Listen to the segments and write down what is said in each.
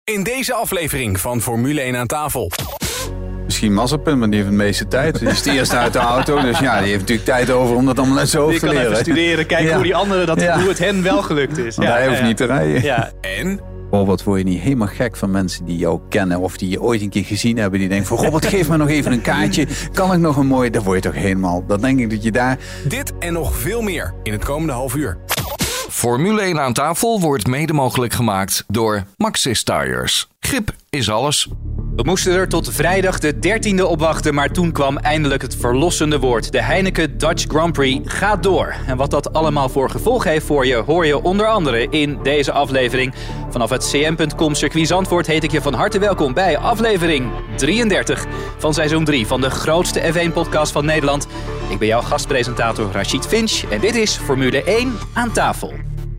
In deze aflevering van Formule 1 aan tafel. Misschien Mazepin, maar die heeft de meeste tijd. Die is de eerste uit de auto, dus ja, die heeft natuurlijk tijd over om dat allemaal uit zijn hoofd te leren. Die kan even studeren, kijken hoe die anderen hoe het hen wel gelukt is. Want hij hoeft niet te rijden. Ja. En? Robert, word je niet helemaal gek van mensen die jou kennen of die je ooit een keer gezien hebben, die denken van Robert, geef me nog even een kaartje. Kan ik nog een mooi? Dan word je toch helemaal. Dan denk ik dat je daar... Dit en nog veel meer in het komende half uur. Formule 1 aan tafel wordt mede mogelijk gemaakt door Maxxis Tires. Grip is alles. We moesten er tot vrijdag de 13e op wachten, maar toen kwam eindelijk het verlossende woord. De Heineken Dutch Grand Prix gaat door. En wat dat allemaal voor gevolg heeft voor je, hoor je onder andere in deze aflevering. Vanaf het cm.com circuit Zandvoort heet ik je van harte welkom bij aflevering 33 van seizoen 3 van de grootste F1-podcast van Nederland. Ik ben jouw gastpresentator Rachid Finch en dit is Formule 1 aan tafel.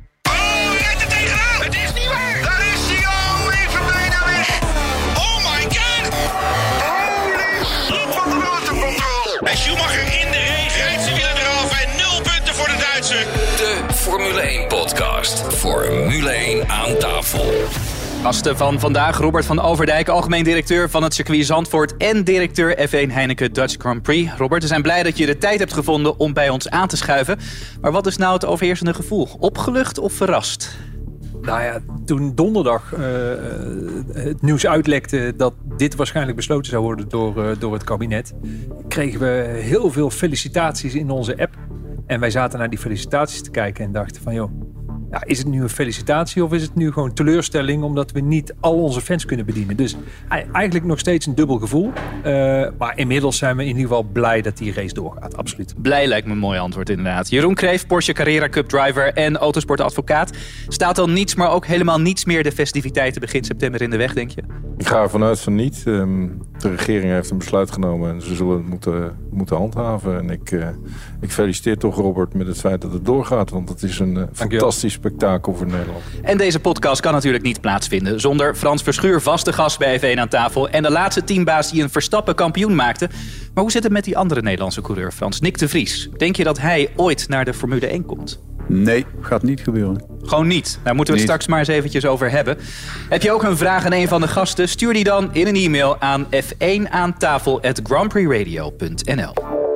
En Schumacher in de regen, rijdt zijn wielen eraf en 0 punten voor de Duitser. De Formule 1 podcast. Formule 1 aan tafel. Gasten van vandaag, Robert van Overdijk, algemeen directeur van het circuit Zandvoort en directeur F1 Heineken Dutch Grand Prix. Robert, we zijn blij dat je de tijd hebt gevonden om bij ons aan te schuiven. Maar wat is nou het overheersende gevoel? Opgelucht of verrast? Nou ja, toen donderdag het nieuws uitlekte dat dit waarschijnlijk besloten zou worden door het kabinet, kregen we heel veel felicitaties in onze app. En wij zaten naar die felicitaties te kijken en dachten van joh, ja, is het nu een felicitatie of is het nu gewoon teleurstelling omdat we niet al onze fans kunnen bedienen? Dus eigenlijk nog steeds een dubbel gevoel. Maar inmiddels zijn we in ieder geval blij dat die race doorgaat, absoluut. Blij lijkt me een mooi antwoord inderdaad. Jeroen Kreef, Porsche Carrera Cup driver en autosportadvocaat. Staat dan niets, maar ook helemaal niets meer de festiviteiten begin september in de weg, denk je? Ik ga ervan uit van niet. De regering heeft een besluit genomen en ze zullen het moeten handhaven. En ik feliciteer toch Robert met het feit dat het doorgaat, want het is een fantastisch spektakel voor Nederland. En deze podcast kan natuurlijk niet plaatsvinden zonder Frans Verschuur, vaste gast bij F1 aan tafel en de laatste teambaas die een Verstappen kampioen maakte. Maar hoe zit het met die andere Nederlandse coureur, Frans? Nick de Vries. Denk je dat hij ooit naar de Formule 1 komt? Nee, gaat niet gebeuren. Gewoon niet. Daar moeten we het straks maar eens eventjes over hebben. Heb je ook een vraag aan een van de gasten? Stuur die dan in een e-mail aan f1aantafel@grandprixradio.nl.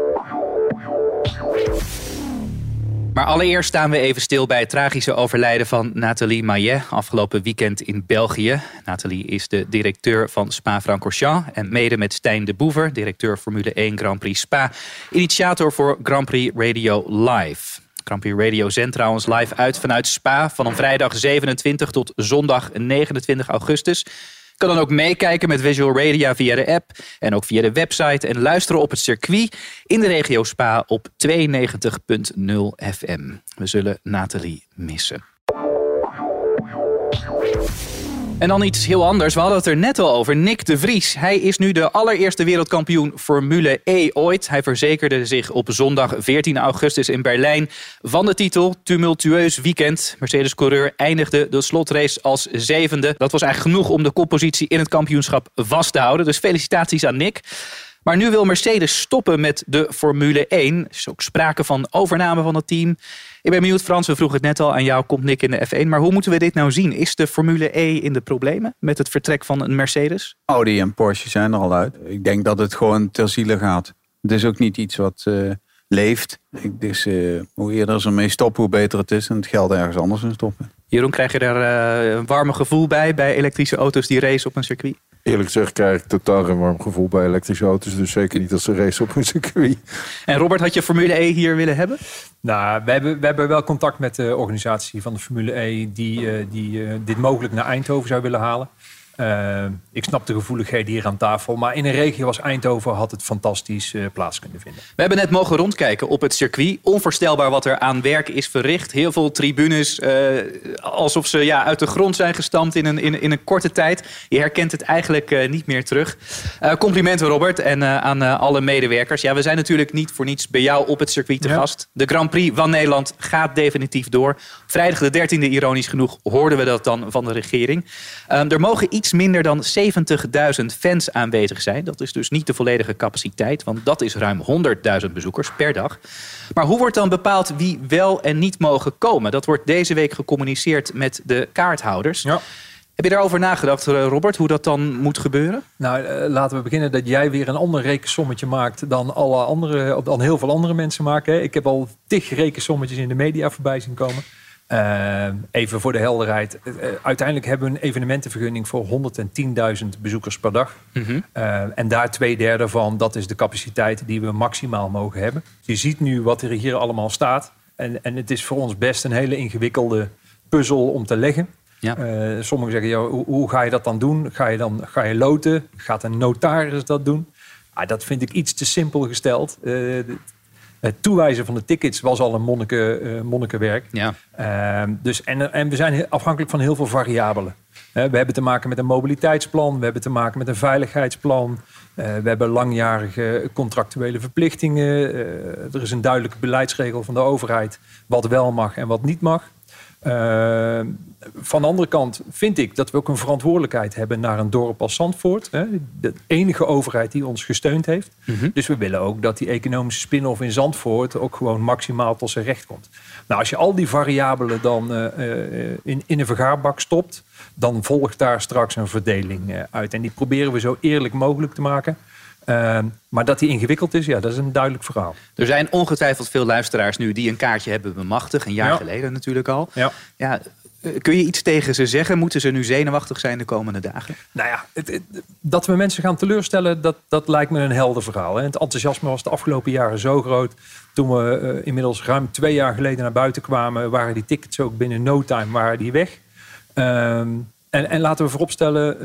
Maar allereerst staan we even stil bij het tragische overlijden van Nathalie Maillet afgelopen weekend in België. Nathalie is de directeur van Spa-Francorchamps en mede met Stijn de Boever, directeur Formule 1 Grand Prix Spa, initiator voor Grand Prix Radio Live. Grand Prix Radio zendt trouwens live uit vanuit Spa van vrijdag 27 tot zondag 29 augustus. Je kan dan ook meekijken met Visual Radio via de app en ook via de website en luisteren op het circuit in de regio Spa op 92.0 FM. We zullen Nathalie missen. En dan iets heel anders. We hadden het er net al over. Nick de Vries. Hij is nu de allereerste wereldkampioen Formule E ooit. Hij verzekerde zich op zondag 14 augustus in Berlijn van de titel. Tumultueus weekend. Mercedes-coureur eindigde de slotrace als 7e. Dat was eigenlijk genoeg om de koppositie in het kampioenschap vast te houden. Dus felicitaties aan Nick. Maar nu wil Mercedes stoppen met de Formule 1. Er is ook sprake van overname van het team. Ik ben benieuwd, Frans, we vroegen het net al aan jou, komt Nick in de F1. Maar hoe moeten we dit nou zien? Is de Formule E in de problemen met het vertrek van een Mercedes? Audi en Porsche zijn er al uit. Ik denk dat het gewoon ter ziele gaat. Het is ook niet iets wat leeft. Dus hoe eerder ze ermee stoppen, hoe beter het is. En het geld ergens anders in stoppen. Jeroen, krijg je daar een warme gevoel bij elektrische auto's die racen op een circuit? Eerlijk gezegd krijg ik totaal geen warm gevoel bij elektrische auto's. Dus zeker niet als ze racen op een circuit. En Robert, had je Formule E hier willen hebben? Nou, we hebben wel contact met de organisatie van de Formule E die dit mogelijk naar Eindhoven zou willen halen. Ik snap de gevoeligheden hier aan tafel. Maar in een regio als Eindhoven had het fantastisch plaats kunnen vinden. We hebben net mogen rondkijken op het circuit. Onvoorstelbaar wat er aan werk is verricht. Heel veel tribunes, alsof ze uit de grond zijn gestampt in een korte tijd. Je herkent het eigenlijk niet meer terug. Complimenten Robert en aan alle medewerkers. Ja, we zijn natuurlijk niet voor niets bij jou op het circuit te gast. De Grand Prix van Nederland gaat definitief door. Vrijdag de 13e, ironisch genoeg, hoorden we dat dan van de regering. Er mogen iets minder dan 70.000 fans aanwezig zijn. Dat is dus niet de volledige capaciteit, want dat is ruim 100.000 bezoekers per dag. Maar hoe wordt dan bepaald wie wel en niet mogen komen? Dat wordt deze week gecommuniceerd met de kaarthouders. Ja. Heb je daarover nagedacht, Robert, hoe dat dan moet gebeuren? Nou, laten we beginnen dat jij weer een ander rekensommetje maakt dan dan heel veel andere mensen maken. Ik heb al 10 rekensommetjes in de media voorbij zien komen. Even voor de helderheid. Uiteindelijk hebben we een evenementenvergunning voor 110.000 bezoekers per dag. Mm-hmm. En daar 2/3 van, dat is de capaciteit die we maximaal mogen hebben. Je ziet nu wat er hier allemaal staat. En het is voor ons best een hele ingewikkelde puzzel om te leggen. Ja. Sommigen zeggen, hoe ga je dat dan doen? Ga je loten? Gaat een notaris dat doen? Dat vind ik iets te simpel gesteld. Het toewijzen van de tickets was al een monnikenwerk. Ja. En we zijn afhankelijk van heel veel variabelen. We hebben te maken met een mobiliteitsplan. We hebben te maken met een veiligheidsplan. We hebben langjarige contractuele verplichtingen. Er is een duidelijke beleidsregel van de overheid wat wel mag en wat niet mag. Van de andere kant vind ik dat we ook een verantwoordelijkheid hebben naar een dorp als Zandvoort. De enige overheid die ons gesteund heeft. Mm-hmm. Dus we willen ook dat die economische spin-off in Zandvoort ook gewoon maximaal tot zijn recht komt. Nou, als je al die variabelen dan in een vergaarbak stopt, dan volgt daar straks een verdeling uit. En die proberen we zo eerlijk mogelijk te maken. Maar dat die ingewikkeld is, dat is een duidelijk verhaal. Er zijn ongetwijfeld veel luisteraars nu die een kaartje hebben bemachtigd. Een jaar geleden natuurlijk al. Ja. Kun je iets tegen ze zeggen? Moeten ze nu zenuwachtig zijn de komende dagen? Nou ja, dat we mensen gaan teleurstellen, dat lijkt me een helder verhaal. Het enthousiasme was de afgelopen jaren zo groot. Toen we inmiddels ruim 2 jaar geleden naar buiten kwamen, waren die tickets ook binnen no time weg. En laten we vooropstellen,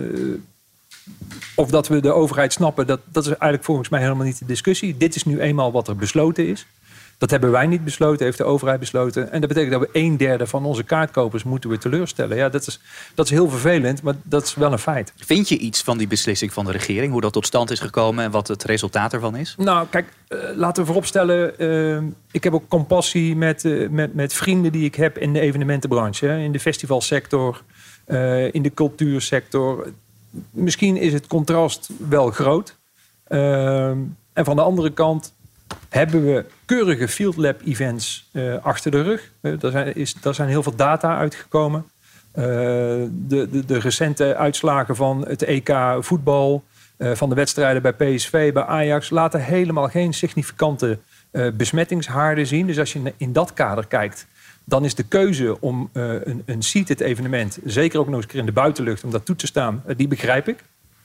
of dat we de overheid snappen, dat is eigenlijk volgens mij helemaal niet de discussie. Dit is nu eenmaal wat er besloten is. Dat hebben wij niet besloten, heeft de overheid besloten. En dat betekent dat we 1/3 van onze kaartkopers moeten we teleurstellen. Ja, dat is heel vervelend, maar dat is wel een feit. Vind je iets van die beslissing van de regering? Hoe dat tot stand is gekomen en wat het resultaat ervan is? Nou, kijk, laten we vooropstellen. Ik heb ook compassie met vrienden die ik heb in de evenementenbranche. In de festivalsector, in de cultuursector. Misschien is het contrast wel groot. En van de andere kant hebben we keurige Field Lab events achter de rug. Daar zijn heel veel data uitgekomen. De recente uitslagen van het EK voetbal, van de wedstrijden bij PSV, bij Ajax, laten helemaal geen significante besmettingshaarden zien. Dus als je in dat kader kijkt, dan is de keuze om een seated evenement, zeker ook nog eens een keer in de buitenlucht, om dat toe te staan, die begrijp ik.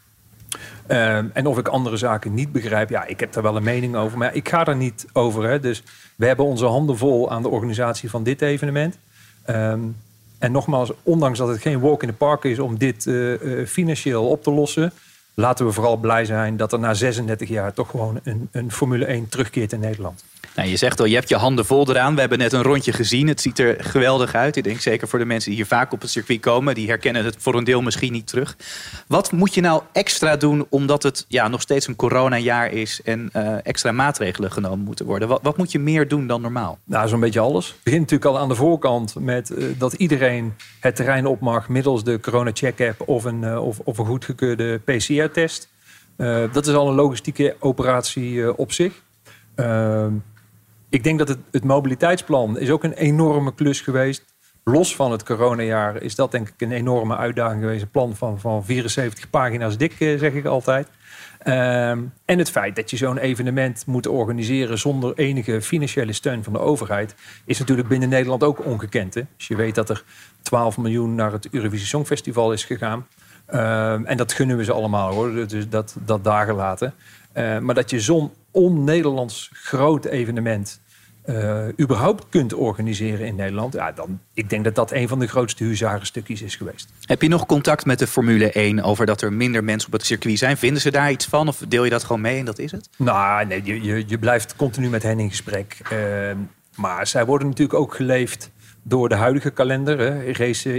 En of ik andere zaken niet begrijp, ik heb daar wel een mening over. Maar ik ga er niet over. Hè. Dus we hebben onze handen vol aan de organisatie van dit evenement. En nogmaals, ondanks dat het geen walk in the park is om dit financieel op te lossen, laten we vooral blij zijn dat er na 36 jaar toch gewoon een Formule 1 terugkeert in Nederland. Nou, je zegt al, je hebt je handen vol eraan. We hebben net een rondje gezien. Het ziet er geweldig uit. Ik denk zeker voor de mensen die hier vaak op het circuit komen, die herkennen het voor een deel misschien niet terug. Wat moet je nou extra doen omdat het nog steeds een coronajaar is en extra maatregelen genomen moeten worden? Wat moet je meer doen dan normaal? Nou, zo'n beetje alles. Het begint natuurlijk al aan de voorkant met dat iedereen het terrein op mag middels de corona-check-app of een goedgekeurde PCR-test. Dat is al een logistieke operatie op zich. Ik denk dat het mobiliteitsplan is ook een enorme klus geweest. Los van het coronajaar is dat denk ik een enorme uitdaging geweest. Een plan van 74 pagina's dik, zeg ik altijd. En het feit dat je zo'n evenement moet organiseren zonder enige financiële steun van de overheid is natuurlijk binnen Nederland ook ongekend. Hè? Dus je weet dat er 12 miljoen naar het Eurovisie Songfestival is gegaan. En dat gunnen we ze allemaal hoor, dus dat daar gelaten. Maar dat je zo'n on-Nederlands groot evenement überhaupt kunt organiseren in Nederland, ik denk dat dat een van de grootste huzarenstukjes is geweest. Heb je nog contact met de Formule 1 over dat er minder mensen op het circuit zijn? Vinden ze daar iets van of deel je dat gewoon mee en dat is het? Nou, nee, je blijft continu met hen in gesprek. Maar zij worden natuurlijk ook geleefd door de huidige kalender. Hè. Racen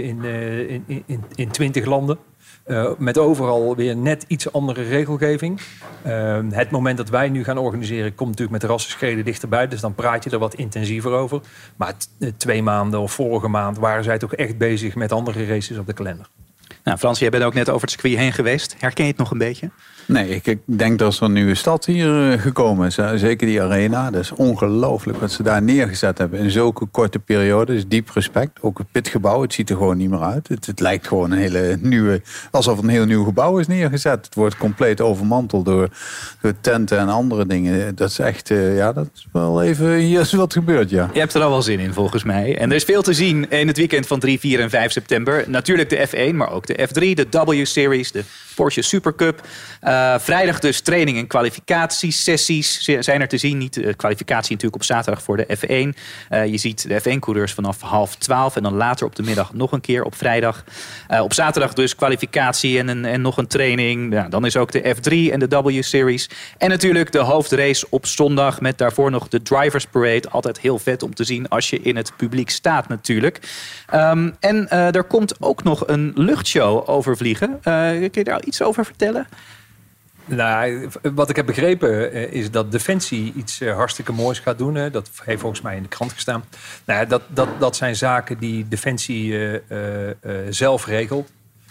in 20 landen. Met overal weer net iets andere regelgeving. Het moment dat wij nu gaan organiseren komt natuurlijk met rassenschreden dichterbij. Dus dan praat je er wat intensiever over. Maar 2 maanden of vorige maand waren zij toch echt bezig met andere races op de kalender. Nou, Frans, jij bent ook net over het circuit heen geweest. Herken je het nog een beetje? Nee, ik denk dat er een nieuwe stad hier gekomen is. Zeker die arena. Dat is ongelooflijk wat ze daar neergezet hebben in zulke korte periode. Dus diep respect. Ook het pitgebouw, het ziet er gewoon niet meer uit. Het lijkt gewoon een hele nieuwe, alsof een heel nieuw gebouw is neergezet. Het wordt compleet overmanteld door tenten en andere dingen. Dat is echt, dat is wel even, hier is wat gebeurd, ja. Je hebt er al wel zin in, volgens mij. En er is veel te zien in het weekend van 3, 4 en 5 september. Natuurlijk de F1, maar ook de F3, de W-Series, de Porsche Supercup. Vrijdag dus training en kwalificatiesessies zijn er te zien. Niet de kwalificatie natuurlijk op zaterdag voor de F1. Je ziet de F1-coureurs vanaf 11:30 en dan later op de middag nog een keer op vrijdag. Op zaterdag dus kwalificatie en nog een training. Ja, dan is ook de F3 en de W-Series. En natuurlijk de hoofdrace op zondag met daarvoor nog de Drivers Parade. Altijd heel vet om te zien als je in het publiek staat natuurlijk. En er komt ook nog een luchtshow overvliegen. Kun je daar iets over vertellen? Nou, wat ik heb begrepen is dat Defensie iets hartstikke moois gaat doen. Dat heeft volgens mij in de krant gestaan. Nou, dat zijn zaken die Defensie zelf regelt.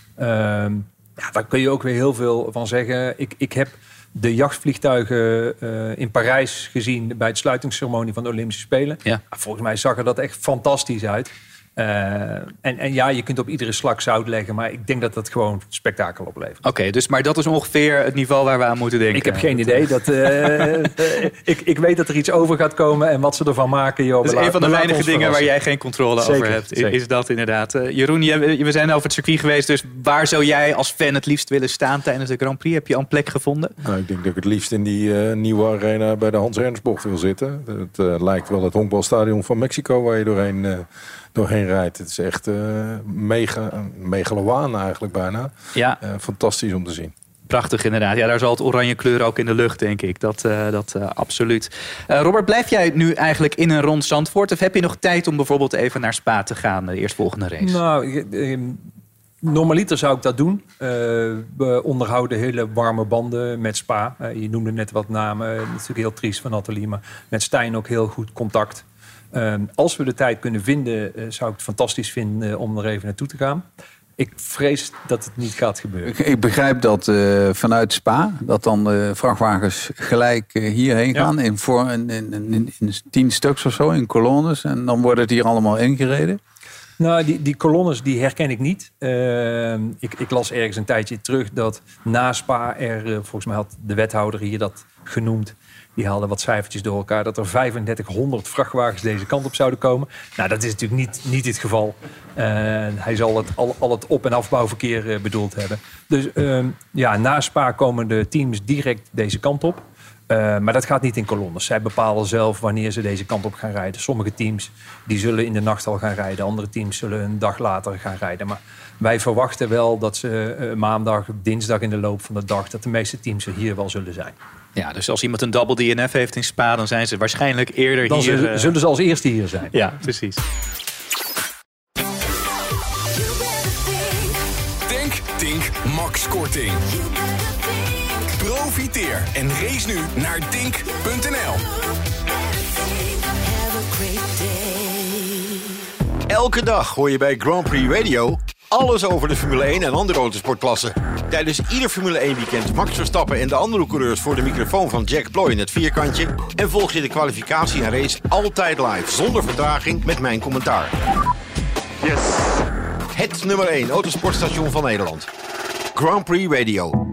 Daar kun je ook weer heel veel van zeggen. Ik heb de jachtvliegtuigen in Parijs gezien bij de sluitingsceremonie van de Olympische Spelen. Ja. Volgens mij zag er dat echt fantastisch uit. En ja, je kunt op iedere slag zout leggen, maar ik denk dat dat gewoon spektakel oplevert. Oké, dus maar dat is ongeveer het niveau waar we aan moeten denken. Ik heb geen idee. Ik weet dat er iets over gaat komen en wat ze ervan maken. Joh, dat is een van de weinige dingen waar jij geen controle over hebt. Zeker. Is dat inderdaad. Jeroen, we zijn over het circuit geweest, dus waar zou jij als fan het liefst willen staan tijdens de Grand Prix? Heb je al een plek gevonden? Nou, ik denk dat ik het liefst in die nieuwe arena bij de Hans Ernstbocht wil zitten. Het lijkt wel het honkbalstadion van Mexico waar je doorheen rijdt. Het is echt megalowaan eigenlijk bijna. Ja. Fantastisch om te zien. Prachtig inderdaad. Ja, daar zal het oranje kleur ook in de lucht, denk ik. Dat absoluut. Robert, blijf jij nu eigenlijk in en rond Zandvoort? Of heb je nog tijd om bijvoorbeeld even naar Spa te gaan, de eerstvolgende race? Nou, normaliter zou ik dat doen. We onderhouden hele warme banden met Spa. Je noemde net wat namen. Natuurlijk heel triest van Nathalie, maar met Stijn ook heel goed contact. Als we de tijd kunnen vinden, zou ik het fantastisch vinden om er even naartoe te gaan. Ik vrees dat het niet gaat gebeuren. Ik begrijp dat vanuit Spa, dat dan de vrachtwagens gelijk hierheen gaan. In 10 stuks of zo, in kolonnes. En dan wordt het hier allemaal ingereden. Nou, die kolonnes die herken ik niet. Ik las ergens een tijdje terug dat na Spa volgens mij had de wethouder hier dat genoemd. Die haalden wat cijfertjes door elkaar. Dat er 3500 vrachtwagens deze kant op zouden komen. Nou, dat is natuurlijk niet het geval. Hij zal al het op- en afbouwverkeer bedoeld hebben. Dus na Spa komen de teams direct deze kant op. Maar dat gaat niet in kolonnes. Zij bepalen zelf wanneer ze deze kant op gaan rijden. Sommige teams die zullen in de nacht al gaan rijden. Andere teams zullen een dag later gaan rijden. Maar wij verwachten wel dat ze maandag, dinsdag in de loop van de dag, dat de meeste teams er hier wel zullen zijn. Ja, dus als iemand een double DNF heeft in Spa, dan zijn ze waarschijnlijk eerder dan hier. Dan zullen ze als eerste hier zijn. Ja, precies. Tink Max Korting. Profiteer en race nu naar tink.nl. Elke dag hoor je bij Grand Prix Radio alles over de Formule 1 en andere autosportklassen. Tijdens ieder Formule 1 weekend Max Verstappen en de andere coureurs voor de microfoon van Jack Ploy in het vierkantje. En volg je de kwalificatie en race altijd live, zonder vertraging, met mijn commentaar. Yes. Het nummer 1 autosportstation van Nederland. Grand Prix Radio.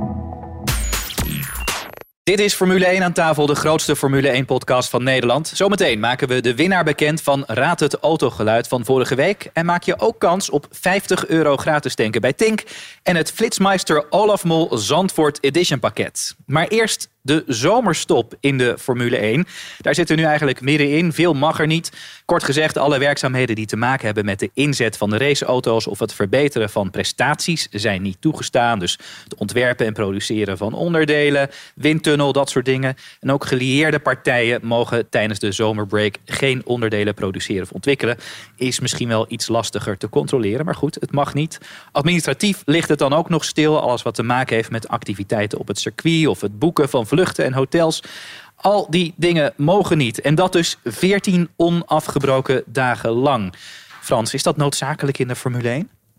Dit is Formule 1 aan tafel, de grootste Formule 1-podcast van Nederland. Zometeen maken we de winnaar bekend van Raad het autogeluid van vorige week. En maak je ook kans op €50 gratis tanken bij Tink en het Flitsmeister Olaf Mol Zandvoort Edition pakket. Maar eerst de zomerstop in de Formule 1. Daar zitten we nu eigenlijk middenin. Veel mag er niet. Kort gezegd, alle werkzaamheden die te maken hebben met de inzet van de raceauto's of het verbeteren van prestaties zijn niet toegestaan. Dus het ontwerpen en produceren van onderdelen, windtunnel, dat soort dingen. En ook gelieerde partijen mogen tijdens de zomerbreak geen onderdelen produceren of ontwikkelen. Is misschien wel iets lastiger te controleren, maar goed, het mag niet. Administratief ligt het dan ook nog stil. Alles wat te maken heeft met activiteiten op het circuit of het boeken van vluchten en hotels. Al die dingen mogen niet. En dat dus 14 onafgebroken dagen lang. Frans, is dat noodzakelijk in de Formule 1?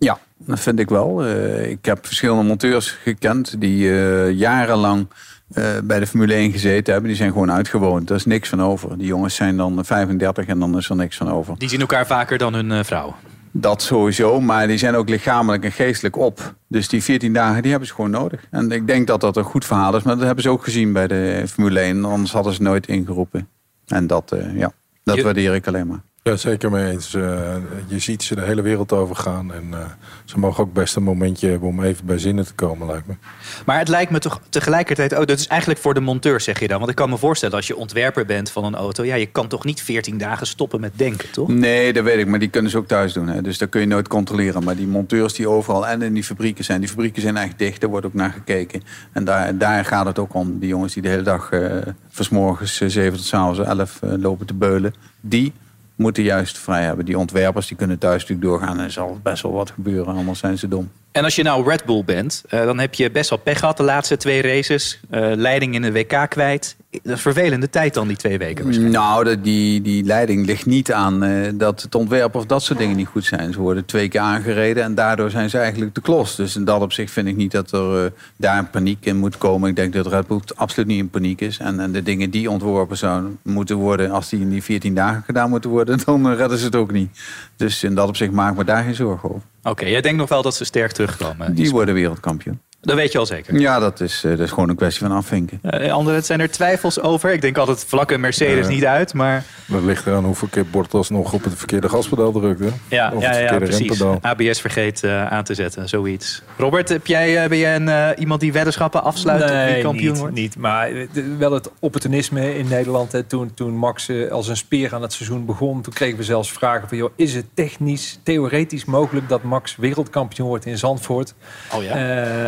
Ja, dat vind ik wel. Ik heb verschillende monteurs gekend die jarenlang bij de Formule 1 gezeten hebben. Die zijn gewoon uitgewoond. Daar is niks van over. Die jongens zijn dan 35 en dan is er niks van over. Die zien elkaar vaker dan hun vrouw. Dat sowieso, maar die zijn ook lichamelijk en geestelijk op. Dus die 14 dagen die hebben ze gewoon nodig. En ik denk dat dat een goed verhaal is. Maar dat hebben ze ook gezien bij de Formule 1. Anders hadden ze nooit ingeroepen. En dat waardeer ik alleen maar. Ja, zeker mee eens. Je ziet ze de hele wereld overgaan. En ze mogen ook best een momentje hebben om even bij zinnen te komen, lijkt me. Maar het lijkt me toch tegelijkertijd... dat is eigenlijk voor de monteur, zeg je dan. Want ik kan me voorstellen, als je ontwerper bent van een auto... je kan toch niet 14 dagen stoppen met denken, toch? Nee, dat weet ik. Maar die kunnen ze ook thuis doen. Hè. Dus dat kun je nooit controleren. Maar die monteurs die overal en in die fabrieken zijn... die fabrieken zijn echt dicht, daar wordt ook naar gekeken. En daar gaat het ook om. Die jongens die de hele dag... van 's morgens 7 tot 's avonds 11 lopen te beulen... die moeten juist vrij hebben. Die ontwerpers die kunnen thuis natuurlijk doorgaan. En er zal best wel wat gebeuren, anders zijn ze dom. En als je nou Red Bull bent, dan heb je best wel pech gehad de laatste 2 races. Leiding in de WK kwijt. Dat is een vervelende tijd dan, die 2 weken waarschijnlijk. Nou, die leiding ligt niet aan dat het ontwerp of dat soort dingen niet goed zijn. Ze worden 2 keer aangereden en daardoor zijn ze eigenlijk de klos. Dus in dat opzicht vind ik niet dat er daar een paniek in moet komen. Ik denk dat Red Bull absoluut niet in paniek is. En de dingen die ontworpen zouden moeten worden, als die in die 14 dagen gedaan moeten worden, dan redden ze het ook niet. Dus in dat opzicht maak ik me daar geen zorgen over. Oké, jij denkt nog wel dat ze sterk terugkomen? Die worden wereldkampioen. Dat weet je al zeker? Ja, dat is gewoon een kwestie van afvinken. Anderen, zijn er twijfels over? Ik denk altijd vlakke Mercedes niet uit, maar... Dat ligt eraan hoeveel keer Bottas nog op het verkeerde gaspedaal drukt. Hè? Ja, precies. rempedaal. ABS vergeet aan te zetten, zoiets. Robert, ben jij iemand die weddenschappen afsluit op wie kampioen wordt? Niet. Maar wel het opportunisme in Nederland. Hè, toen Max als een speer aan het seizoen begon, toen kregen we zelfs vragen van... is het theoretisch mogelijk dat Max wereldkampioen wordt in Zandvoort? Oh ja.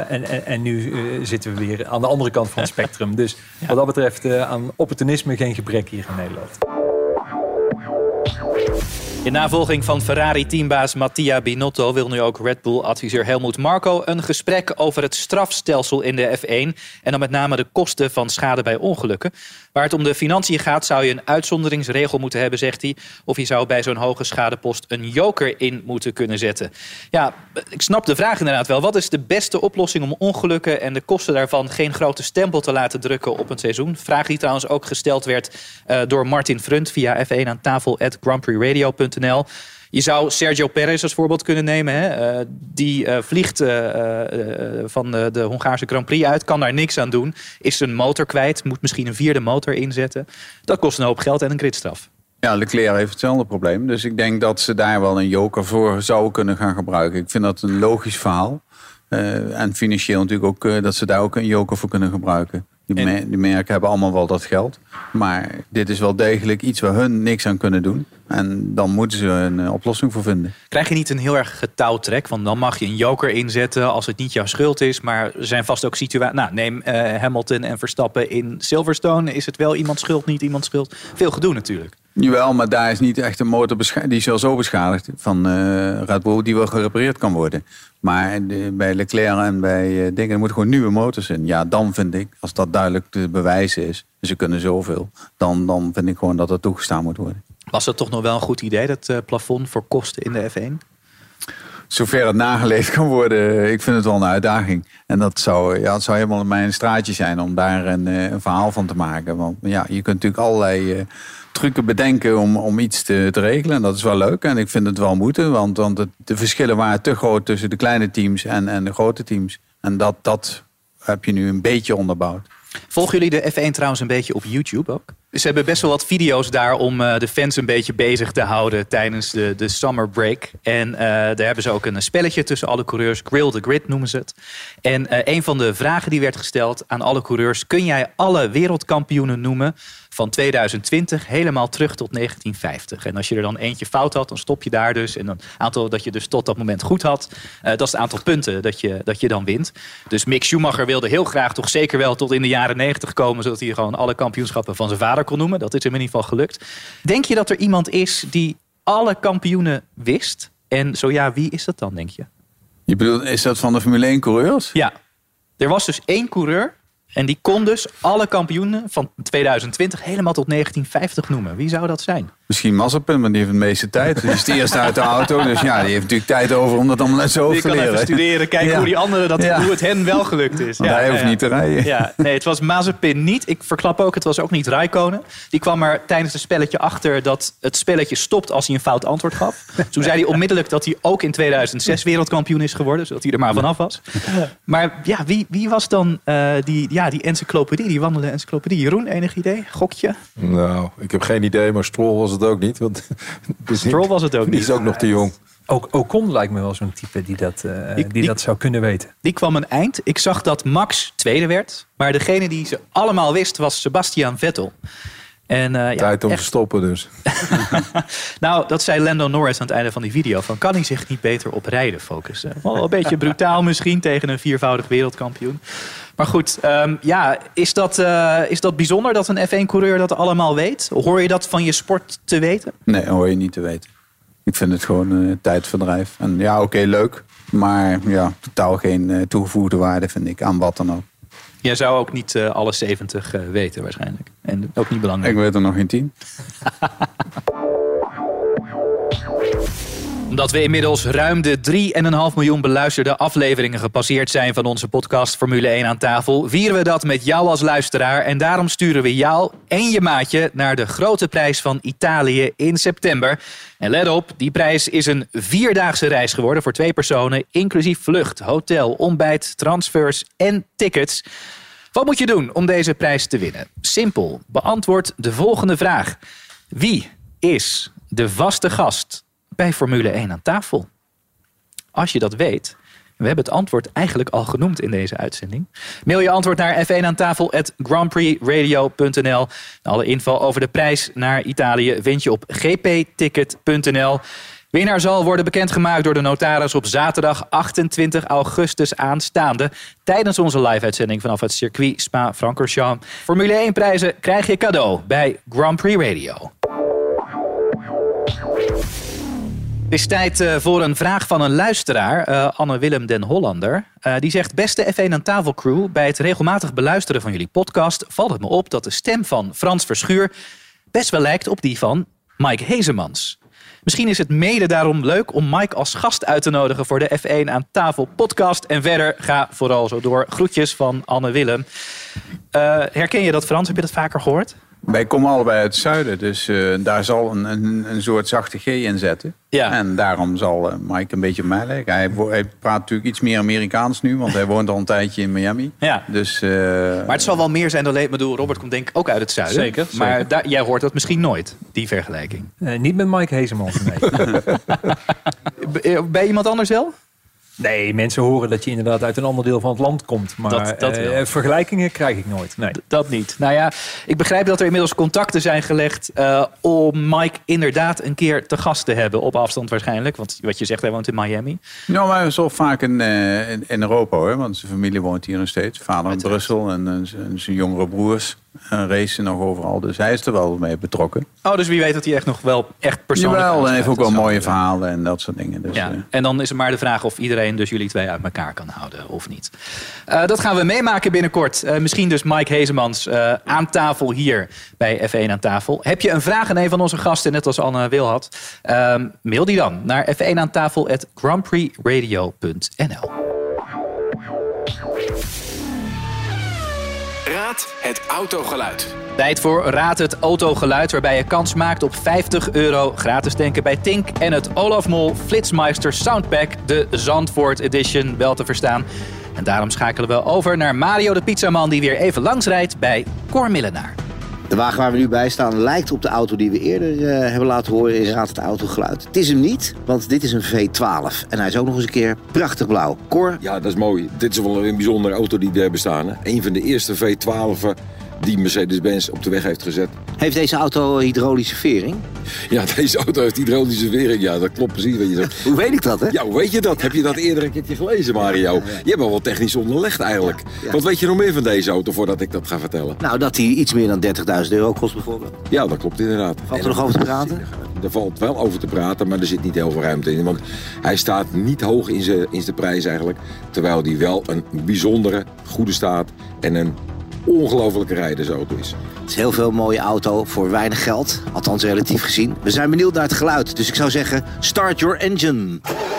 En nu zitten we weer aan de andere kant van het spectrum. Dus wat dat betreft aan opportunisme geen gebrek hier in Nederland. In navolging van Ferrari-teambaas Mattia Binotto wil nu ook Red Bull-adviseur Helmut Marko een gesprek over het strafstelsel in de F1 en dan met name de kosten van schade bij ongelukken. Waar het om de financiën gaat, zou je een uitzonderingsregel moeten hebben, zegt hij. Of je zou bij zo'n hoge schadepost een joker in moeten kunnen zetten. Ja, ik snap de vraag inderdaad wel. Wat is de beste oplossing om ongelukken en de kosten daarvan geen grote stempel te laten drukken op een seizoen? Vraag die trouwens ook gesteld werd door Martin Frund via F1 aan tafel @grandprixradio.nl. Je zou Sergio Perez als voorbeeld kunnen nemen. Hè? Die vliegt van de Hongaarse Grand Prix uit. Kan daar niks aan doen. Is zijn motor kwijt. Moet misschien een 4e motor inzetten. Dat kost een hoop geld en een gridstraf. Ja, Leclerc heeft hetzelfde probleem. Dus ik denk dat ze daar wel een joker voor zouden kunnen gaan gebruiken. Ik vind dat een logisch verhaal. En financieel natuurlijk ook dat ze daar ook een joker voor kunnen gebruiken. Die merken hebben allemaal wel dat geld. Maar dit is wel degelijk iets waar hun niks aan kunnen doen. En dan moeten ze een oplossing voor vinden. Krijg je niet een heel erg getouwtrek? Want dan mag je een joker inzetten als het niet jouw schuld is. Maar er zijn vast ook situaties... Nou, neem Hamilton en Verstappen in Silverstone. Is het wel iemands schuld, niet iemands schuld? Veel gedoe natuurlijk. Jawel, maar daar is niet echt een motor die is wel zo beschadigd van Red Bull die wel gerepareerd kan worden. Maar bij Leclerc en bij dingen, er moeten gewoon nieuwe motors in. Ja, dan vind ik, als dat duidelijk te bewijzen is, en ze kunnen zoveel, dan vind ik gewoon dat het toegestaan moet worden. Was dat toch nog wel een goed idee, dat plafond voor kosten in de F1? Zover het nageleefd kan worden, ik vind het wel een uitdaging. En dat zou helemaal in mijn straatje zijn om daar een verhaal van te maken. Want ja, je kunt natuurlijk allerlei trucken bedenken om iets te regelen. En dat is wel leuk. En ik vind het wel moeten. Want de verschillen waren te groot tussen de kleine teams en de grote teams. En dat heb je nu een beetje onderbouwd. Volgen jullie de F1 trouwens een beetje op YouTube ook? Ze hebben best wel wat video's daar om de fans een beetje bezig te houden tijdens de summer break. En daar hebben ze ook een spelletje tussen alle coureurs. Grill the Grid noemen ze het. En een van de vragen die werd gesteld aan alle coureurs: kun jij alle wereldkampioenen noemen van 2020 helemaal terug tot 1950? En als je er dan eentje fout had, dan stop je daar dus. En een aantal dat je dus tot dat moment goed had, dat is het aantal punten dat je dan wint. Dus Mick Schumacher wilde heel graag toch zeker wel tot in de jaren 90 komen, zodat hij gewoon alle kampioenschappen van zijn vader kon noemen. Dat is hem in ieder geval gelukt. Denk je dat er iemand is die alle kampioenen wist? En zo ja, wie is dat dan, denk je? Je bedoelt, is dat van de Formule 1 coureurs? Ja. Er was dus 1 coureur En die kon dus alle kampioenen van 2020 helemaal tot 1950 noemen. Wie zou dat zijn? Misschien Mazepin, want die heeft de meeste tijd. Die is het eerst uit de auto. Dus ja, die heeft natuurlijk tijd over om dat allemaal net zo te leren. Die kan even studeren, kijken hoe die anderen hoe het hen wel gelukt is. Want hij hoeft niet te rijden. Ja, nee, het was Mazepin niet. Ik verklap ook, het was ook niet Räikkönen. Die kwam er tijdens het spelletje achter dat het spelletje stopt als hij een fout antwoord gaf. Toen zei hij onmiddellijk dat hij ook in 2006 wereldkampioen is geworden. Zodat hij er maar vanaf was. Maar ja, wie was dan die encyclopedie, die wandelende encyclopedie? Jeroen, enig idee? Gokje? Nou, ik heb geen idee, maar Stroll was het ook niet. Want Stroll was het ook niet. Die is ook nog te jong. Ook Ocon lijkt me wel zo'n type die dat zou kunnen weten. Die kwam een eind. Ik zag dat Max tweede werd. Maar degene die ze allemaal wist was Sebastian Vettel. En, Tijd om te stoppen dus. Nou, dat zei Lando Norris aan het einde van die video. Van, kan hij zich niet beter op rijden focussen? Wel een beetje brutaal misschien tegen een 4-voudig wereldkampioen. Maar goed, is dat bijzonder dat een F1-coureur dat allemaal weet? Hoor je dat van je sport te weten? Nee, hoor je niet te weten. Ik vind het gewoon tijdverdrijf. En ja, oké, leuk. Maar ja, totaal geen toegevoegde waarde vind ik aan wat dan ook. Jij zou ook niet alle 70 weten waarschijnlijk. En ook niet belangrijk. Ik weet er nog geen 10. Omdat we inmiddels ruim de 3,5 miljoen beluisterde afleveringen gepasseerd zijn van onze podcast Formule 1 aan tafel, vieren we dat met jou als luisteraar. En daarom sturen we jou en je maatje naar de grote prijs van Italië in september. En let op, die prijs is een 4-daagse reis geworden voor 2 personen, inclusief vlucht, hotel, ontbijt, transfers en tickets. Wat moet je doen om deze prijs te winnen? Simpel, beantwoord de volgende vraag. Wie is de vaste gast bij Formule 1 aan tafel? Als je dat weet, we hebben het antwoord eigenlijk al genoemd in deze uitzending. Mail je antwoord naar f1aantafel@grandprixradio.nl. Alle info over de prijs naar Italië vind je op gpticket.nl. Winnaar zal worden bekendgemaakt door de notaris op zaterdag 28 augustus aanstaande. Tijdens onze live-uitzending vanaf het circuit Spa-Francorchamps. Formule 1 prijzen krijg je cadeau bij Grand Prix Radio. Het is tijd voor een vraag van een luisteraar, Anne-Willem den Hollander. Die zegt, beste F1 aan tafel crew, bij het regelmatig beluisteren van jullie podcast valt het me op dat de stem van Frans Verschuur best wel lijkt op die van Mike Hezemans. Misschien is het mede daarom leuk om Mike als gast uit te nodigen voor de F1 aan tafel podcast. En verder, ga vooral zo door. Groetjes van Anne-Willem. Herken je dat, Frans? Heb je dat vaker gehoord? Wij komen allebei uit het zuiden, dus daar zal een soort zachte G in zitten. Ja. En daarom zal Mike een beetje op mij lijken. Hij praat natuurlijk iets meer Amerikaans nu, want hij woont al een tijdje in Miami. Ja. Dus, maar het zal wel meer zijn dan alleen... Robert komt denk ik ook uit het zuiden. Zeker. Maar jij hoort dat misschien nooit, die vergelijking. Niet met Mike Hezemans, nee. Bij iemand anders wel? Nee, mensen horen dat je inderdaad uit een ander deel van het land komt. Maar dat vergelijkingen krijg ik nooit. Nee. Dat niet. Nou ja, ik begrijp dat er inmiddels contacten zijn gelegd om Mike inderdaad een keer te gast te hebben. Op afstand waarschijnlijk. Want wat je zegt, hij woont in Miami. Nou, maar hij is al vaak in Europa hoor. Want zijn familie woont hier nog steeds. Vader in Brussel en zijn jongere broers racen nog overal. Dus hij is er wel mee betrokken. Oh, dus wie weet dat hij echt nog wel echt persoonlijk... Jawel, en hij heeft ook wel mooie verhalen en dat soort dingen. Dus, ja. En dan is het maar de vraag of iedereen dus jullie twee uit elkaar kan houden of niet. Dat gaan we meemaken binnenkort. Misschien dus Mike Hezemans aan tafel hier bij F1 aan tafel. Heb je een vraag aan een van onze gasten, net als Anne Wil had? Mail die dan naar f1aantafel@grandprixradio.nl. Raad het autogeluid. Tijd voor Raad het autogeluid, waarbij je kans maakt op €50 gratis tanken bij Tink en het Olaf Mol Flitsmeister Soundpack, de Zandvoort Edition, wel te verstaan. En daarom schakelen we over naar Mario de Pizzaman, die weer even langs rijdt bij Cor Millenaar. De wagen waar we nu bij staan lijkt op de auto die we eerder hebben laten horen in Raad het autogeluid. Het is hem niet, want dit is een V12. En hij is ook nog eens een keer prachtig blauw. Cor? Ja, dat is mooi. Dit is wel een bijzondere auto die we hebben staan. Hè? Een van de eerste V12'en die Mercedes-Benz op de weg heeft gezet. Heeft deze auto hydraulische vering? Ja, deze auto heeft hydraulische vering. Ja, dat klopt precies. Weet je zo. Hoe weet ik dat, hè? Ja, hoe weet je dat? Heb je dat eerder een keertje gelezen, Mario? Ja. Je hebt wel technisch onderlegd eigenlijk. Ja. Wat weet je nog meer van deze auto voordat ik dat ga vertellen? Nou, dat hij iets meer dan €30.000 kost bijvoorbeeld. Ja, dat klopt inderdaad. Valt er nog over te praten? Er valt wel over te praten, maar er zit niet heel veel ruimte in. Want hij staat niet hoog in zijn prijs eigenlijk. Terwijl hij wel een bijzondere, goede staat en een ongelofelijke rijdersauto is. Het is heel veel mooie auto voor weinig geld. Althans relatief gezien. We zijn benieuwd naar het geluid. Dus ik zou zeggen, start your engine.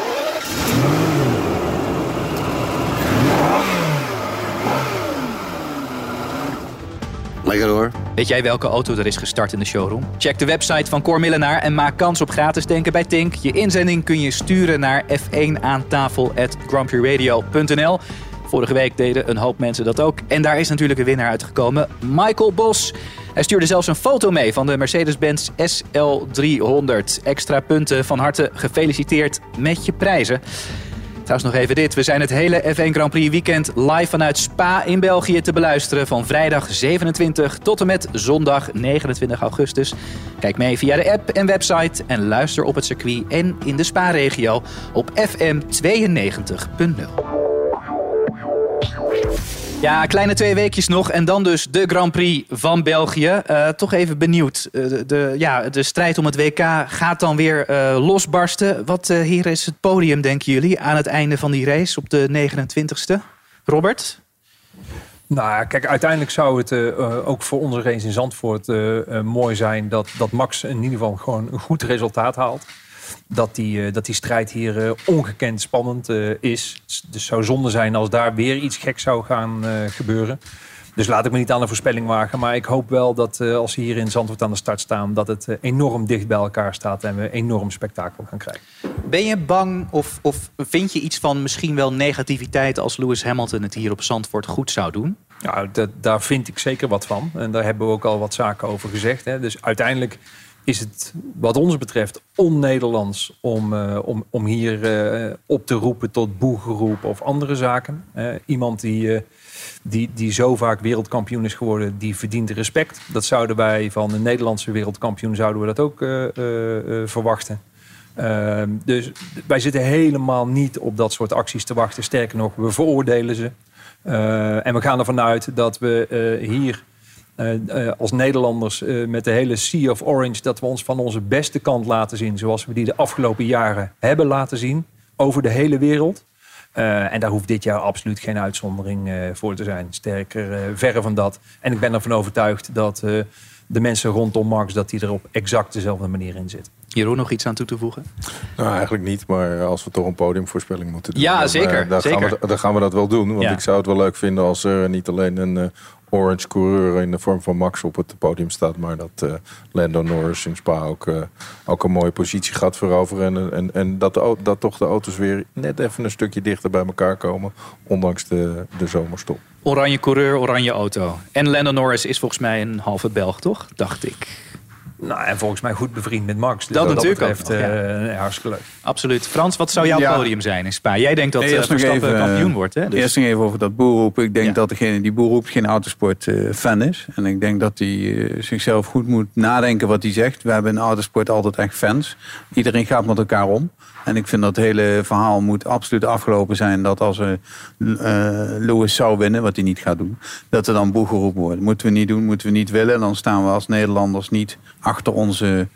Lekker hoor. Weet jij welke auto er is gestart in de showroom? Check de website van Cor Millenaar en maak kans op gratis tanken bij Tink. Je inzending kun je sturen naar f1aantafel@grandprixradio.nl. Vorige week deden een hoop mensen dat ook. En daar is natuurlijk een winnaar uitgekomen. Michael Bos. Hij stuurde zelfs een foto mee van de Mercedes-Benz SL300. Extra punten, van harte gefeliciteerd met je prijzen. Trouwens nog even dit. We zijn het hele F1 Grand Prix weekend live vanuit Spa in België te beluisteren. Van vrijdag 27 tot en met zondag 29 augustus. Kijk mee via de app en website. En luister op het circuit en in de Spa-regio op FM 92.0. Ja, kleine 2 weekjes nog en dan dus de Grand Prix van België. Toch even benieuwd. De strijd om het WK gaat dan weer losbarsten. Wat hier is het podium, denken jullie, aan het einde van die race op de 29e? Robert? Nou ja, kijk, uiteindelijk zou het ook voor onze race in Zandvoort mooi zijn dat Max in ieder geval gewoon een goed resultaat haalt. Dat die strijd hier ongekend spannend is. Dus het zou zonde zijn als daar weer iets geks zou gaan gebeuren. Dus laat ik me niet aan een voorspelling wagen. Maar ik hoop wel dat als ze hier in Zandvoort aan de start staan, dat het enorm dicht bij elkaar staat en we enorm spektakel gaan krijgen. Ben je bang of vind je iets van misschien wel negativiteit als Lewis Hamilton het hier op Zandvoort goed zou doen? Nou, daar vind ik zeker wat van. En daar hebben we ook al wat zaken over gezegd. Hè. Dus uiteindelijk is het wat ons betreft on-Nederlands om hier op te roepen tot boegeroep of andere zaken. Iemand die zo vaak wereldkampioen is geworden, die verdient respect. Dat zouden wij van een Nederlandse wereldkampioen ook verwachten. Dus wij zitten helemaal niet op dat soort acties te wachten. Sterker nog, we veroordelen ze. En we gaan ervan uit dat we hier als Nederlanders met de hele Sea of Orange, dat we ons van onze beste kant laten zien, zoals we die de afgelopen jaren hebben laten zien, over de hele wereld. En daar hoeft dit jaar absoluut geen uitzondering voor te zijn. Sterker, verre van dat. En ik ben ervan overtuigd dat de mensen rondom Max, dat die er op exact dezelfde manier in zitten. Jeroen, nog iets aan toe te voegen? Nou, eigenlijk niet. Maar als we toch een podiumvoorspelling moeten doen, ja, zeker. Dan gaan we dat wel doen. Want ik zou het wel leuk vinden als er niet alleen een orange coureur in de vorm van Max op het podium staat, maar dat Lando Norris in Spa ook een mooie positie gaat veroveren. En dat toch de auto's weer net even een stukje dichter bij elkaar komen, ondanks de zomerstop. Oranje coureur, oranje auto. En Lando Norris is volgens mij een halve Belg, toch? Dacht ik. Nou, en volgens mij goed bevriend met Max. Dus dat natuurlijk betreft, hartstikke leuk. Absoluut. Frans, wat zou jouw podium zijn in Spa? Jij denkt dat Verstappen kampioen wordt, hè? Dus. Eerst nog even over dat boerroep. Ik denk dat degene die boerroept geen autosport-fan is. En ik denk dat hij zichzelf goed moet nadenken wat hij zegt. We hebben in autosport altijd echt fans. Iedereen gaat met elkaar om. En ik vind dat het hele verhaal moet absoluut afgelopen zijn dat als Lewis zou winnen, wat hij niet gaat doen, dat er dan boe geroepen wordt. Moeten we niet doen, moeten we niet willen. En dan staan we als Nederlanders niet achter onze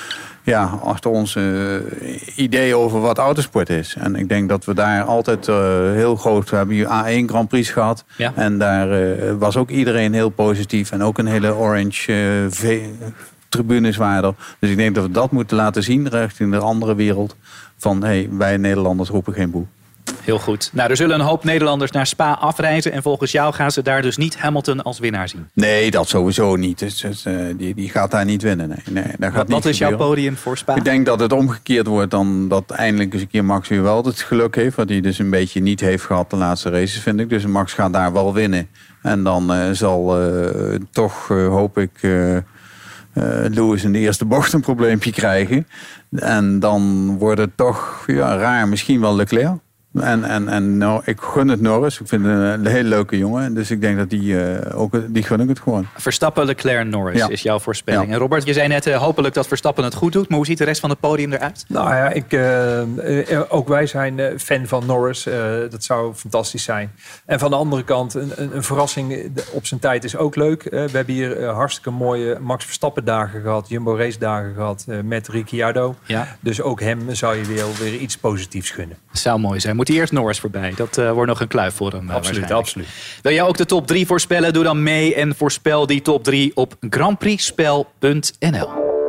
idee over wat autosport is. En ik denk dat we daar altijd heel groot... We hebben hier A1 Grand Prix gehad. Ja. En daar was ook iedereen heel positief. En ook een hele orange tribunes waren er. Dus ik denk dat we dat moeten laten zien richting de andere wereld. Van, wij Nederlanders roepen geen boe. Heel goed. Nou, er zullen een hoop Nederlanders naar Spa afreizen. En volgens jou gaan ze daar dus niet Hamilton als winnaar zien? Nee, dat sowieso niet. Dus, die gaat daar niet winnen. Nee, dat gaat wat niet is jouw podium voor Spa? Ik denk dat het omgekeerd wordt dan dat eindelijk eens een keer Max weer wel het geluk heeft. Wat hij dus een beetje niet heeft gehad de laatste races, vind ik. Dus Max gaat daar wel winnen. En dan zal toch, hoop ik... Lewis in de eerste bocht een probleempje krijgen. En dan wordt het toch raar. Misschien wel Leclerc. En nou, ik gun het Norris. Ik vind een hele leuke jongen. Dus ik denk dat die gun ik het gewoon. Verstappen, Leclerc, Norris is jouw voorspelling. Ja. En Robert, je zei net hopelijk dat Verstappen het goed doet. Maar hoe ziet de rest van het podium eruit? Nou ja, ook wij zijn fan van Norris. Dat zou fantastisch zijn. En van de andere kant, een verrassing op zijn tijd is ook leuk. We hebben hier hartstikke mooie Max Verstappen dagen gehad. Jumbo race dagen gehad met Ricciardo. Ja. Dus ook hem zou je weer iets positiefs gunnen. Dat zou mooi zijn. moet hij eerst Norris voorbij. Dat wordt nog een kluif voor hem. Absoluut. Wil jij ook de top 3 voorspellen? Doe dan mee en voorspel die top 3 op grandprixspel.nl.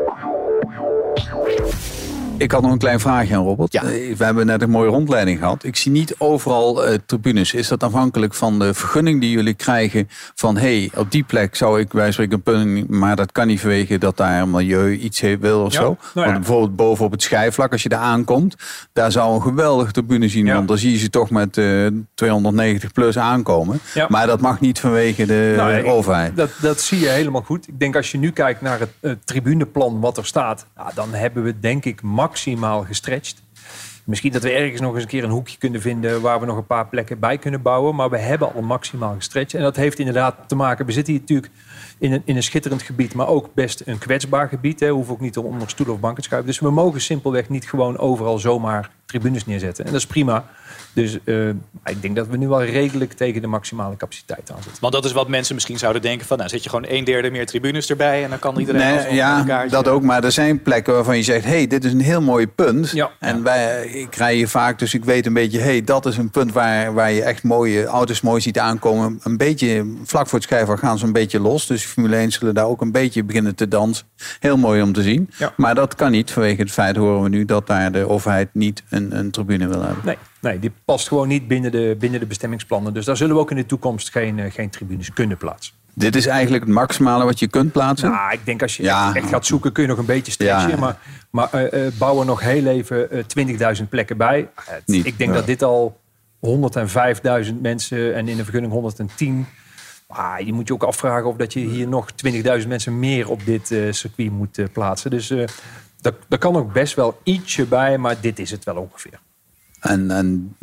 Ik had nog een klein vraagje aan Robert. Ja. We hebben net een mooie rondleiding gehad. Ik zie niet overal tribunes. Is dat afhankelijk van de vergunning die jullie krijgen? Van op die plek zou ik bij spreken een punt, maar dat kan niet vanwege dat daar een milieu iets wil of zo. Want bijvoorbeeld boven op het schijfvlak, als je daar aankomt, daar zou een geweldige tribune zien. Want dan zie je ze toch met 290 plus aankomen. Ja. Maar dat mag niet vanwege de overheid. Dat zie je helemaal goed. Ik denk als je nu kijkt naar het tribuneplan wat er staat, dan hebben we denk ik maximaal gestretched. Misschien dat we ergens nog eens een keer een hoekje kunnen vinden waar we nog een paar plekken bij kunnen bouwen. Maar we hebben al maximaal gestretched. En dat heeft inderdaad te maken. We zitten hier natuurlijk in een schitterend gebied, maar ook best een kwetsbaar gebied. We hoeven ook niet onder stoelen of banken te schuiven. Dus we mogen simpelweg niet gewoon overal zomaar tribunes neerzetten. En dat is prima. Dus ik denk dat we nu wel redelijk tegen de maximale capaciteit aan zitten. Want dat is wat mensen misschien zouden denken van, zet je gewoon 1/3 meer tribunes erbij en dan kan iedereen Nee, dat ook. Maar er zijn plekken waarvan je zegt, dit is een heel mooi punt. Ja. En ik rij hier vaak, dus ik weet een beetje, dat is een punt waar je echt mooie auto's mooi ziet aankomen. Een beetje vlak voor het schijfvlak gaan ze een beetje los. Dus Formule 1 zullen daar ook een beetje beginnen te dansen. Heel mooi om te zien. Ja. Maar dat kan niet vanwege het feit, horen we nu, dat daar de overheid niet een tribune wil hebben. Nee, die past gewoon niet binnen de bestemmingsplannen. Dus daar zullen we ook in de toekomst geen tribunes kunnen plaatsen. Dit is eigenlijk het maximale wat je kunt plaatsen? Nou, ik denk als je echt gaat zoeken, kun je nog een beetje stretchen. Ja. Maar bouwen nog heel even 20.000 plekken bij. Ik denk dat dit al 105.000 mensen en in de vergunning 110. Je moet je ook afvragen of dat je hier nog 20.000 mensen meer op dit circuit moet plaatsen. Dus daar kan ook best wel ietsje bij, maar dit is het wel ongeveer. En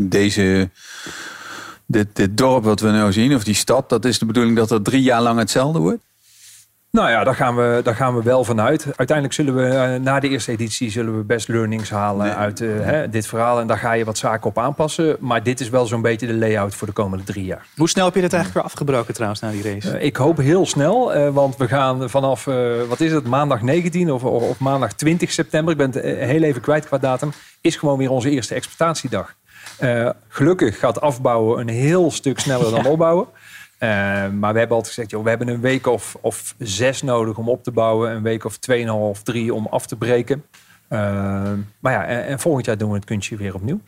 dit dorp wat we nu zien, of die stad, dat is de bedoeling dat er 3 jaar lang hetzelfde wordt? Nou ja, daar gaan we wel vanuit. Uiteindelijk zullen we na de eerste editie best learnings halen uit dit verhaal. En daar ga je wat zaken op aanpassen. Maar dit is wel zo'n beetje de layout voor de komende 3 jaar. Hoe snel heb je dit eigenlijk weer afgebroken trouwens na die race? Ik hoop heel snel, want we gaan vanaf, maandag 19 of maandag 20 september. Ik ben het heel even kwijt qua datum. Is gewoon weer onze eerste exploitatiedag. Gelukkig gaat afbouwen een heel stuk sneller dan opbouwen. Maar we hebben altijd gezegd, we hebben een week of 6 nodig om op te bouwen. Een week of 2,5, 3 om af te breken. En volgend jaar doen we het kunstje weer opnieuw.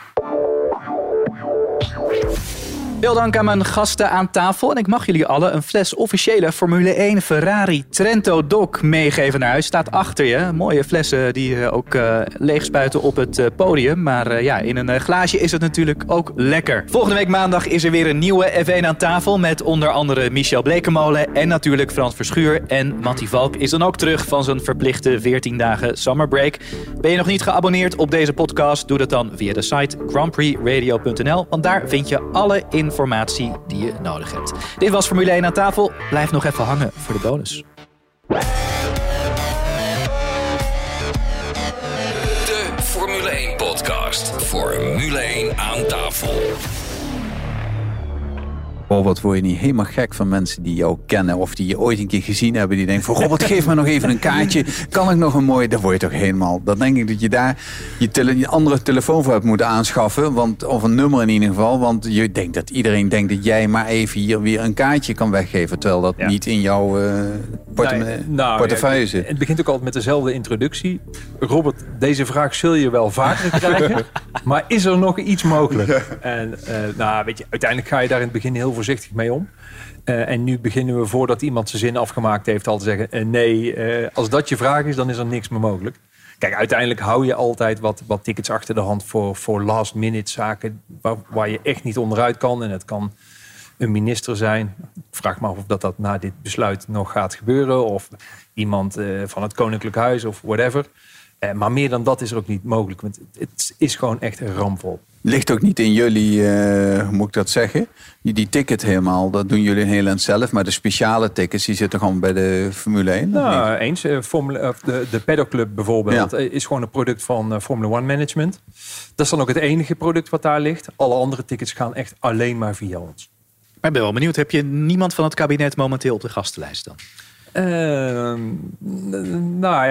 Veel dank aan mijn gasten aan tafel. En ik mag jullie allen een fles officiële Formule 1 Ferrari Trento Doc meegeven naar huis. Staat achter je. Mooie flessen die ook leegspuiten op het podium. Maar in een glaasje is het natuurlijk ook lekker. Volgende week maandag is er weer een nieuwe F1 aan tafel. Met onder andere Michel Blekemolen en natuurlijk Frans Verschuur. En Mattie Valk is dan ook terug van zijn verplichte 14 dagen summer break. Ben je nog niet geabonneerd op deze podcast? Doe dat dan via de site grandprixradio.nl. Want daar vind je alle informatie die je nodig hebt. Dit was Formule 1 aan tafel. Blijf nog even hangen voor de bonus. De Formule 1 podcast. Formule 1 aan tafel. Robert, word je niet helemaal gek van mensen die jou kennen of die je ooit een keer gezien hebben, die denken van Robert, geef me nog even een kaartje, kan ik nog een mooi, dan word je toch helemaal, dan denk ik dat je daar je andere telefoon voor hebt moeten aanschaffen, of een nummer in ieder geval, want je denkt dat iedereen denkt dat jij maar even hier weer een kaartje kan weggeven, terwijl dat niet in jouw portefeuille zit. Het begint ook altijd met dezelfde introductie. Robert, deze vraag zul je wel vaker krijgen, maar is er nog iets mogelijk? En uiteindelijk ga je daar in het begin heel voorzichtig mee om. En nu beginnen we, voordat iemand zijn zin afgemaakt heeft, al te zeggen, als dat je vraag is, dan is er niks meer mogelijk. Kijk, uiteindelijk hou je altijd wat tickets achter de hand voor last minute zaken waar je echt niet onderuit kan. En het kan een minister zijn. Ik vraag me af of dat na dit besluit nog gaat gebeuren. Of iemand van het Koninklijk Huis of whatever. Maar meer dan dat is er ook niet mogelijk. Want het is gewoon echt rampvol. Ligt ook niet in jullie, hoe moet ik dat zeggen? Die ticket helemaal, dat doen jullie heel eind zelf. Maar de speciale tickets, die zitten gewoon bij de Formule 1? Nou, eens. De Paddock Club bijvoorbeeld is gewoon een product van Formula 1 Management. Dat is dan ook het enige product wat daar ligt. Alle andere tickets gaan echt alleen maar via ons. Maar ik ben wel benieuwd, heb je niemand van het kabinet momenteel op de gastenlijst dan?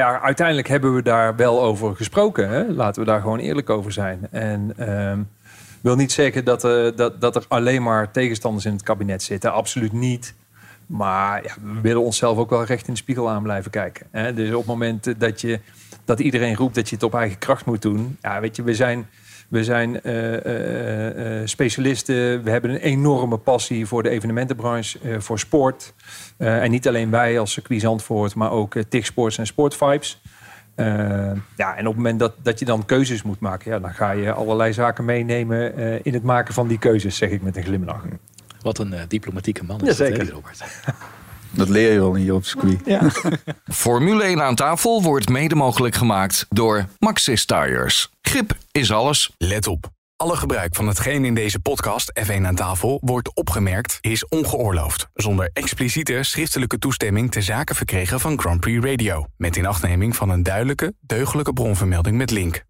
Uiteindelijk hebben we daar wel over gesproken. Hè? Laten we daar gewoon eerlijk over zijn. En wil niet zeggen dat er alleen maar tegenstanders in het kabinet zitten. Absoluut niet. Maar we willen onszelf ook wel recht in de spiegel aan blijven kijken. Hè? Dus op het moment dat iedereen roept dat je het op eigen kracht moet doen. Ja, weet je, we zijn specialisten. We hebben een enorme passie voor de evenementenbranche, voor sport. En niet alleen wij als Circuit Zandvoort, maar ook TIG Sports en Sportvibes. En op het moment dat je dan keuzes moet maken, dan ga je allerlei zaken meenemen in het maken van die keuzes, zeg ik met een glimlach. Wat een diplomatieke man is dat, zeker. Robert. Dat leer je wel hier op circuit. Ja. Formule 1 aan tafel wordt mede mogelijk gemaakt door Maxxis Tires. Grip is alles. Let op. Alle gebruik van hetgeen in deze podcast F1 aan tafel wordt opgemerkt is ongeoorloofd. Zonder expliciete schriftelijke toestemming ter zake verkregen van Grand Prix Radio. Met inachtneming van een duidelijke, deugdelijke bronvermelding met link.